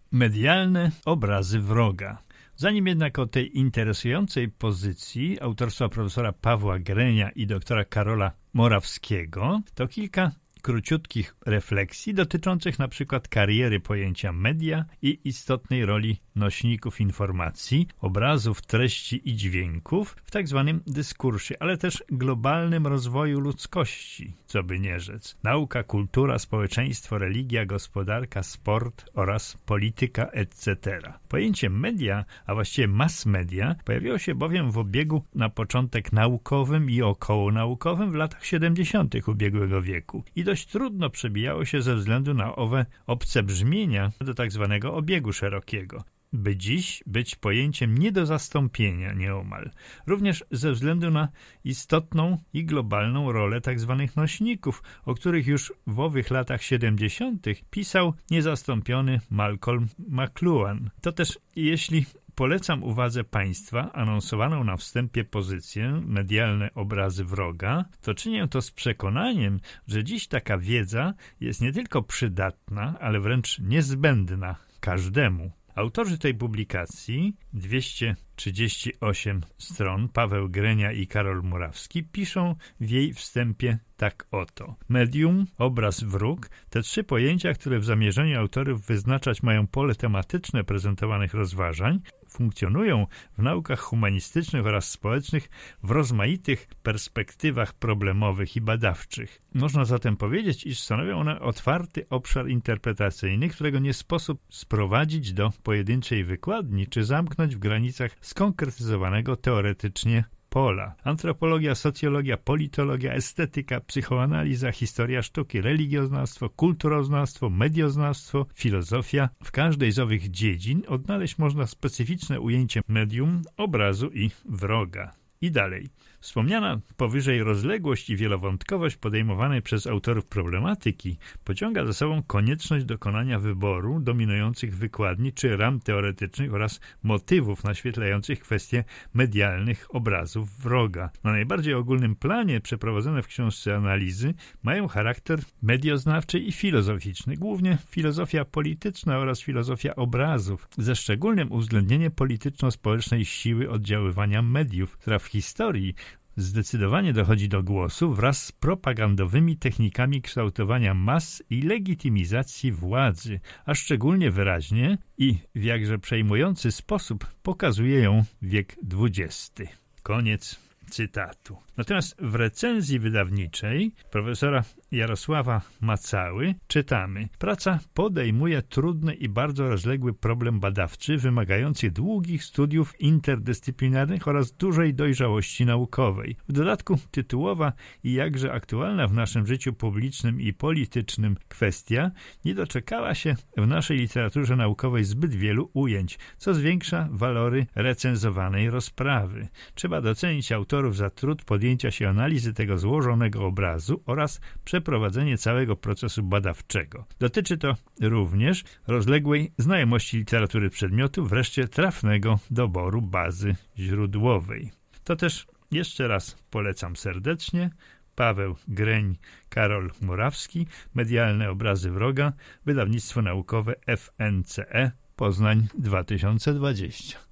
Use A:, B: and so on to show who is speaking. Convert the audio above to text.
A: Medialne obrazy wroga. Zanim jednak o tej interesującej pozycji autorstwa profesora Pawła Grenia i doktora Karola Morawskiego, to kilka króciutkich refleksji dotyczących na przykład kariery pojęcia media i istotnej roli nośników informacji, obrazów, treści i dźwięków w tak zwanym dyskursie, ale też globalnym rozwoju ludzkości, co by nie rzec. Nauka, kultura, społeczeństwo, religia, gospodarka, sport oraz polityka, etc. Pojęcie media, a właściwie mass media, pojawiło się bowiem w obiegu na początek naukowym i okołonaukowym w latach 70. ubiegłego wieku i dość trudno przebijało się ze względu na owe obce brzmienia do tak zwanego obiegu szerokiego, by dziś być pojęciem nie do zastąpienia nieomal. Również ze względu na istotną i globalną rolę tak zwanych nośników, o których już w owych latach 70. pisał niezastąpiony Malcolm McLuhan. To też jeśli polecam uwadze Państwa anonsowaną na wstępie pozycję medialne obrazy wroga, to czynię to z przekonaniem, że dziś taka wiedza jest nie tylko przydatna, ale wręcz niezbędna każdemu. Autorzy tej publikacji, 238 stron, Paweł Grenia i Karol Morawski, piszą w jej wstępie tak oto. Medium, obraz, wróg, te trzy pojęcia, które w zamierzeniu autorów wyznaczać mają pole tematyczne prezentowanych rozważań, funkcjonują w naukach humanistycznych oraz społecznych w rozmaitych perspektywach problemowych i badawczych. Można zatem powiedzieć, iż stanowią one otwarty obszar interpretacyjny, którego nie sposób sprowadzić do pojedynczej wykładni czy zamknąć w granicach skonkretyzowanego teoretycznie pola. Antropologia, socjologia, politologia, estetyka, psychoanaliza, historia sztuki, religioznawstwo, kulturoznawstwo, medioznawstwo, filozofia. W każdej z owych dziedzin odnaleźć można specyficzne ujęcie medium, obrazu i wroga. I dalej. Wspomniana powyżej rozległość i wielowątkowość podejmowanej przez autorów problematyki pociąga za sobą konieczność dokonania wyboru dominujących wykładni czy ram teoretycznych oraz motywów naświetlających kwestie medialnych obrazów wroga. Na najbardziej ogólnym planie przeprowadzone w książce analizy mają charakter medioznawczy i filozoficzny, głównie filozofia polityczna oraz filozofia obrazów, ze szczególnym uwzględnieniem polityczno-społecznej siły oddziaływania mediów, która w historii zdecydowanie dochodzi do głosu wraz z propagandowymi technikami kształtowania mas i legitymizacji władzy, a szczególnie wyraźnie i w jakże przejmujący sposób pokazuje ją wiek XX. Koniec cytatu. Natomiast w recenzji wydawniczej profesora Jarosława Macały czytamy: praca podejmuje trudny i bardzo rozległy problem badawczy, wymagający długich studiów interdyscyplinarnych oraz dużej dojrzałości naukowej. W dodatku tytułowa i jakże aktualna w naszym życiu publicznym i politycznym kwestia nie doczekała się w naszej literaturze naukowej zbyt wielu ujęć, co zwiększa walory recenzowanej rozprawy. Trzeba docenić autorów za trud podjęcia się analizy tego złożonego obrazu oraz przeprowadzenie całego procesu badawczego. Dotyczy to również rozległej znajomości literatury przedmiotu, wreszcie trafnego doboru bazy źródłowej. To też jeszcze raz polecam serdecznie. Paweł Greń, Karol Morawski, Medialne obrazy wroga, wydawnictwo naukowe FNCE, Poznań 2020.